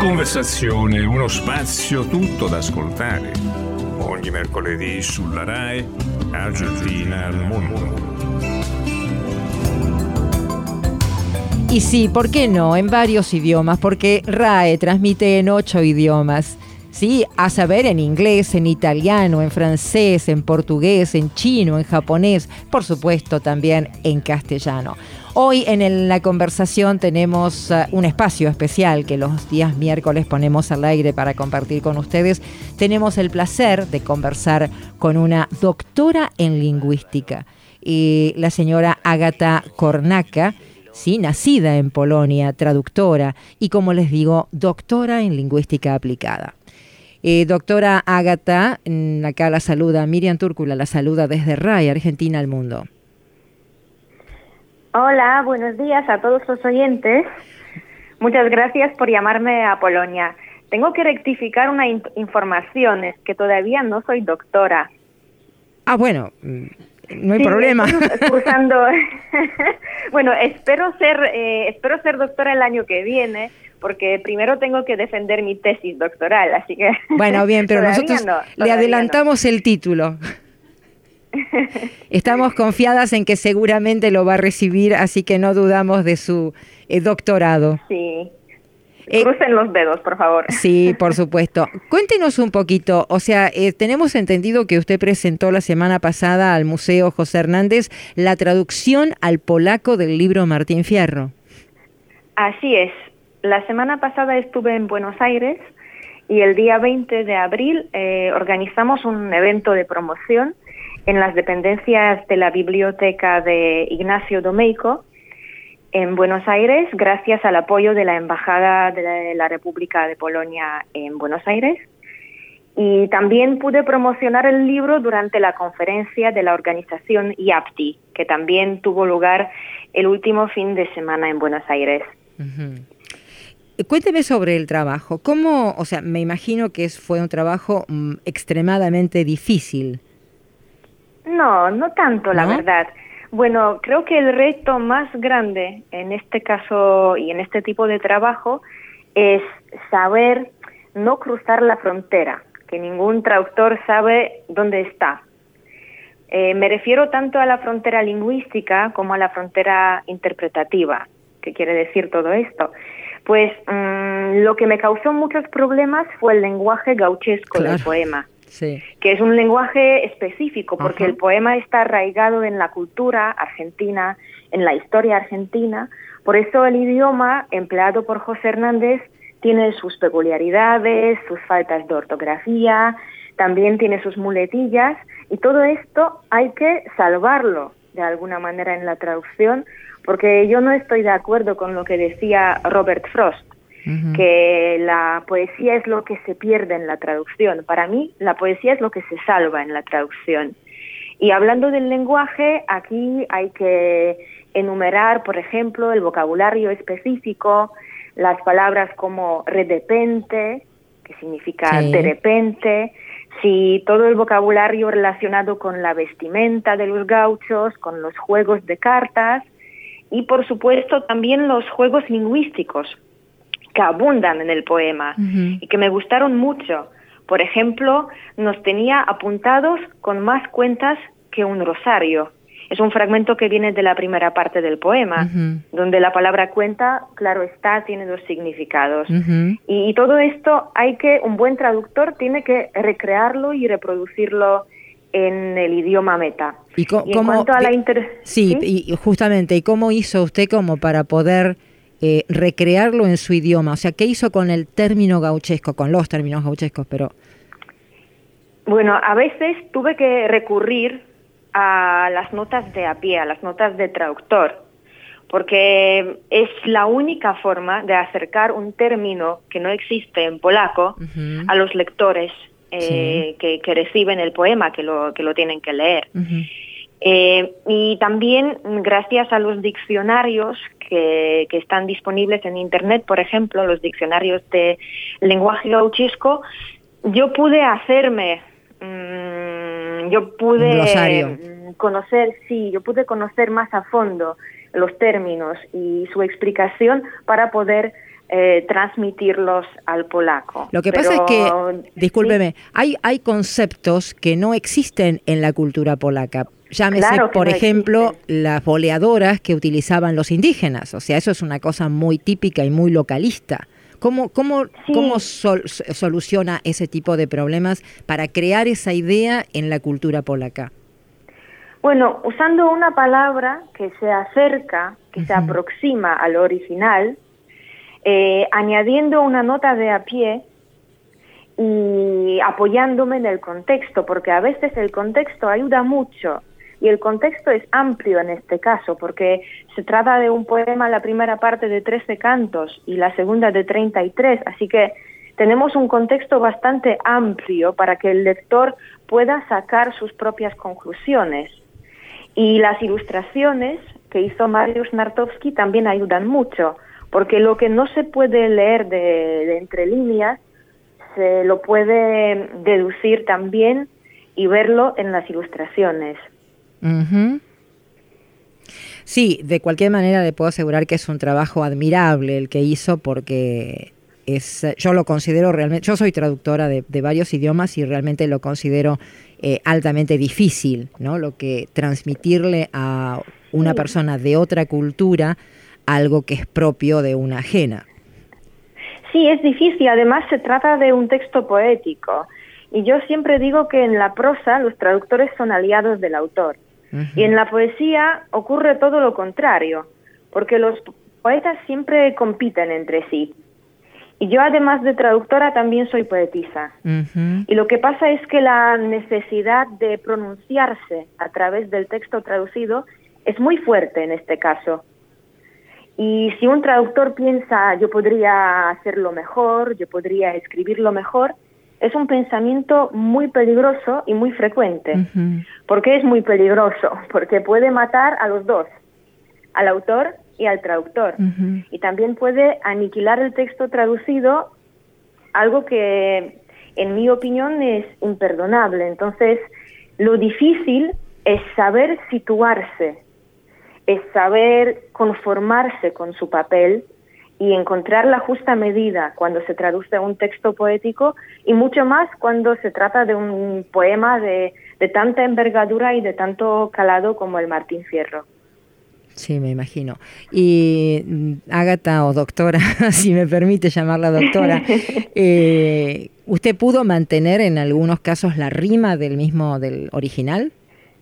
conversazione, uno spazio tutto da ascoltare. Ogni mercoledì sulla RAI, Argentina al Mundo. Y sí, ¿por qué no? En varios idiomas, porque RAE transmite en 8 idiomas. Sí, a saber, en inglés, en italiano, en francés, en portugués, en chino, en japonés, por supuesto también en castellano. Hoy en la conversación tenemos un espacio especial que los días miércoles ponemos al aire para compartir con ustedes. Tenemos el placer de conversar con una doctora en lingüística, la señora Agata Kornacka. Sí, nacida en Polonia, traductora y, como les digo, doctora en lingüística aplicada. Doctora Agata, acá la saluda Miriam Túrcula, la saluda desde RAI, Argentina al Mundo. Hola, buenos días a todos los oyentes. Muchas gracias por llamarme a Polonia. Tengo que rectificar una información, es que todavía no soy doctora. Ah, bueno, no hay problema. Cursando. Bueno, espero ser doctora el año que viene, porque primero tengo que defender mi tesis doctoral, así que... Bueno, bien, pero nosotros le adelantamos el título. Estamos confiadas en que seguramente lo va a recibir, así que no dudamos de su doctorado. Sí. Crucen los dedos, por favor. Sí, por supuesto. Cuéntenos un poquito, o sea, tenemos entendido que usted presentó la semana pasada al Museo José Hernández la traducción al polaco del libro Martín Fierro. Así es. La semana pasada estuve en Buenos Aires y el día 20 de abril organizamos un evento de promoción en las dependencias de la biblioteca de Ignacio Domeyko en Buenos Aires, gracias al apoyo de la Embajada de la República de Polonia en Buenos Aires. Y también pude promocionar el libro durante la conferencia de la organización IAPTI, que también tuvo lugar el último fin de semana en Buenos Aires. Uh-huh. Cuénteme sobre el trabajo. ¿Cómo, o sea, me imagino que fue un trabajo extremadamente difícil? No tanto, la verdad. Bueno, creo que el reto más grande en este caso y en este tipo de trabajo es saber no cruzar la frontera, que ningún traductor sabe dónde está. Me refiero tanto a la frontera lingüística como a la frontera interpretativa. ¿Qué quiere decir todo esto? Pues lo que me causó muchos problemas fue el lenguaje gauchesco del poema. Sí. Que es un lenguaje específico, porque el poema está arraigado en la cultura argentina, en la historia argentina. Por eso el idioma empleado por José Hernández tiene sus peculiaridades, sus faltas de ortografía, también tiene sus muletillas, y todo esto hay que salvarlo de alguna manera en la traducción, porque yo no estoy de acuerdo con lo que decía Robert Frost, que la poesía es lo que se pierde en la traducción. Para mí, la poesía es lo que se salva en la traducción. Y hablando del lenguaje, aquí hay que enumerar, por ejemplo, el vocabulario específico, las palabras como redepente, que significa de repente, si todo el vocabulario relacionado con la vestimenta de los gauchos, con los juegos de cartas, y por supuesto también los juegos lingüísticos que abundan en el poema y que me gustaron mucho. Por ejemplo, nos tenía apuntados con más cuentas que un rosario. Es un fragmento que viene de la primera parte del poema, donde la palabra cuenta, claro está, tiene dos significados. Y todo esto un buen traductor tiene que recrearlo y reproducirlo en el idioma meta. Y en cuanto a la ¿sí? Y justamente, ¿y cómo hizo usted como para poder recrearlo en su idioma? O sea, ¿qué hizo con el término gauchesco, con los términos gauchescos? Bueno, a veces tuve que recurrir a las notas de a pie, a las notas de traductor, porque es la única forma de acercar un término que no existe en polaco a los lectores que reciben el poema, que lo tienen que leer. Y también gracias a los diccionarios que están disponibles en Internet, por ejemplo, los diccionarios de lenguaje gauchesco, yo pude hacerme, yo pude conocer más a fondo los términos y su explicación para poder transmitirlos al polaco. Lo que pasa es que, discúlpeme, ¿sí? hay conceptos que no existen en la cultura polaca. Llámese, claro, por ejemplo, las boleadoras que utilizaban los indígenas. O sea, eso es una cosa muy típica y muy localista. ¿Cómo soluciona ese tipo de problemas para crear esa idea en la cultura polaca? Bueno, usando una palabra que se acerca, que se aproxima al original, añadiendo una nota de a pie y apoyándome en el contexto, porque a veces el contexto ayuda mucho. Y el contexto es amplio en este caso, porque se trata de un poema, la primera parte de 13 cantos y la segunda de 33, así que tenemos un contexto bastante amplio para que el lector pueda sacar sus propias conclusiones. Y las ilustraciones que hizo Mariusz Nartowski también ayudan mucho, porque lo que no se puede leer de entre líneas, se lo puede deducir también y verlo en las ilustraciones. Uh-huh. Sí, de cualquier manera le puedo asegurar que es un trabajo admirable el que hizo, porque yo lo considero realmente, yo soy traductora de varios idiomas y realmente lo considero altamente difícil, ¿no? Lo que transmitirle a una persona de otra cultura algo que es propio de una ajena. Sí, es difícil. Además se trata de un texto poético. Y yo siempre digo que en la prosa los traductores son aliados del autor. Uh-huh. Y en la poesía ocurre todo lo contrario, porque los poetas siempre compiten entre sí. Y yo, además de traductora, también soy poetisa. Uh-huh. Y lo que pasa es que la necesidad de pronunciarse a través del texto traducido es muy fuerte en este caso. Y si un traductor piensa, yo podría hacerlo mejor, yo podría escribirlo mejor, es un pensamiento muy peligroso y muy frecuente. Uh-huh. ¿Por qué es muy peligroso? Porque puede matar a los dos, al autor y al traductor. Uh-huh. Y también puede aniquilar el texto traducido, algo que, en mi opinión, es imperdonable. Entonces, lo difícil es saber situarse, es saber conformarse con su papel y encontrar la justa medida cuando se traduce un texto poético, y mucho más cuando se trata de un poema de tanta envergadura y de tanto calado como el Martín Fierro. Sí, me imagino. Y Ágata, o doctora, si me permite llamarla doctora, ¿usted pudo mantener en algunos casos la rima del original?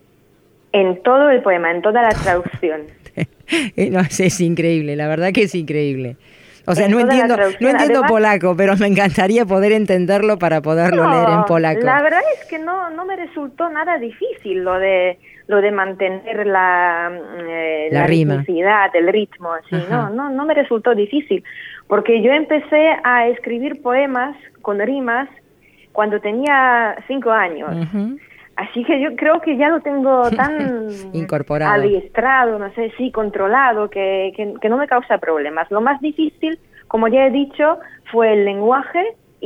En todo el poema, en toda la traducción. No, es increíble, la verdad que es increíble. O sea, no entiendo además, polaco, pero me encantaría poder entenderlo para poderlo leer en polaco. La verdad es que no me resultó nada difícil lo de mantener la ritmicidad, el ritmo, así. No me resultó difícil, porque yo empecé a escribir poemas con rimas cuando tenía 5 años. Uh-huh. Así que yo creo que ya lo tengo tan incorporado, adiestrado, no sé, sí, controlado, que no me causa problemas. Lo más difícil, como ya he dicho, fue el lenguaje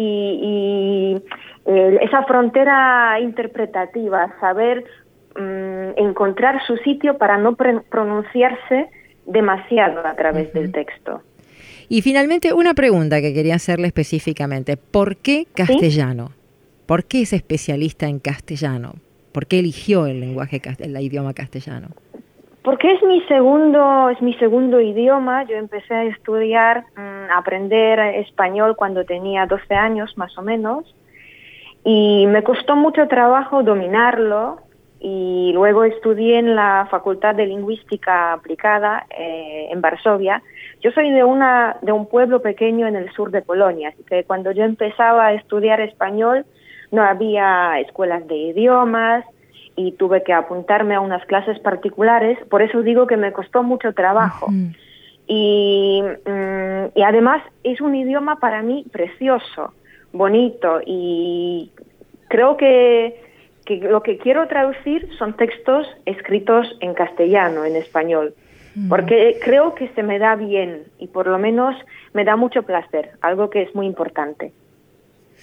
y esa frontera interpretativa, saber encontrar su sitio para no pronunciarse demasiado a través del texto. Y finalmente, una pregunta que quería hacerle específicamente. ¿Por qué castellano? ¿Sí? ¿Por qué es especialista en castellano? ¿Por qué eligió el idioma castellano? Porque es mi segundo idioma. Yo empecé a estudiar, a aprender español cuando tenía 12 años más o menos, y me costó mucho trabajo dominarlo, y luego estudié en la Facultad de Lingüística Aplicada en Varsovia. Yo soy de un pueblo pequeño en el sur de Polonia, así que cuando yo empezaba a estudiar español no había escuelas de idiomas y tuve que apuntarme a unas clases particulares. Por eso digo que me costó mucho trabajo. Uh-huh. Y además es un idioma para mí precioso, bonito, y creo que lo que quiero traducir son textos escritos en castellano, en español, porque creo que se me da bien y por lo menos me da mucho placer, algo que es muy importante.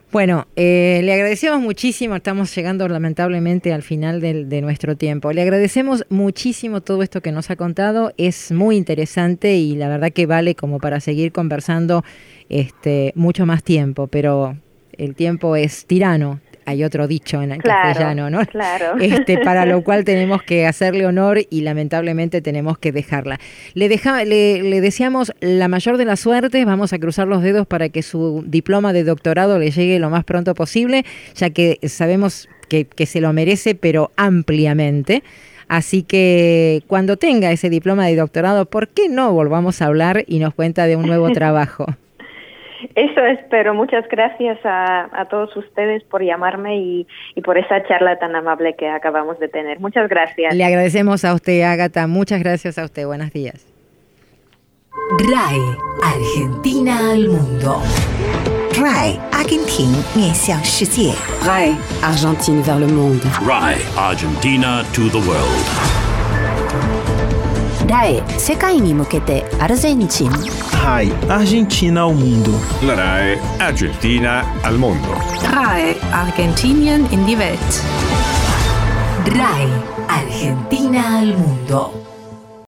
Bueno, le agradecemos muchísimo, estamos llegando lamentablemente al final de nuestro tiempo. Le agradecemos muchísimo todo esto que nos ha contado, es muy interesante y la verdad que vale como para seguir conversando mucho más tiempo, pero el tiempo es tirano. Hay otro dicho en el castellano, ¿no? Claro. Para lo cual tenemos que hacerle honor y lamentablemente tenemos que dejarla. Le deseamos la mayor de las suertes, vamos a cruzar los dedos para que su diploma de doctorado le llegue lo más pronto posible, ya que sabemos que se lo merece, pero ampliamente. Así que cuando tenga ese diploma de doctorado, ¿por qué no volvamos a hablar y nos cuenta de un nuevo trabajo? Eso espero. Muchas gracias a todos ustedes por llamarme y por esa charla tan amable que acabamos de tener. Muchas gracias. Le agradecemos a usted, Ágata. Muchas gracias a usted. Buenos días. RAE, Argentina al mundo. RAE, Argentina 面向世界。 RAE, Argentine vers le monde. RAE, Argentina to the world. RAE 世界に向けてアルゼンチン RAI Argentina al mundo. La RAE Argentina al mondo. RAE Argentinien in die Welt. RAE Argentina al mundo.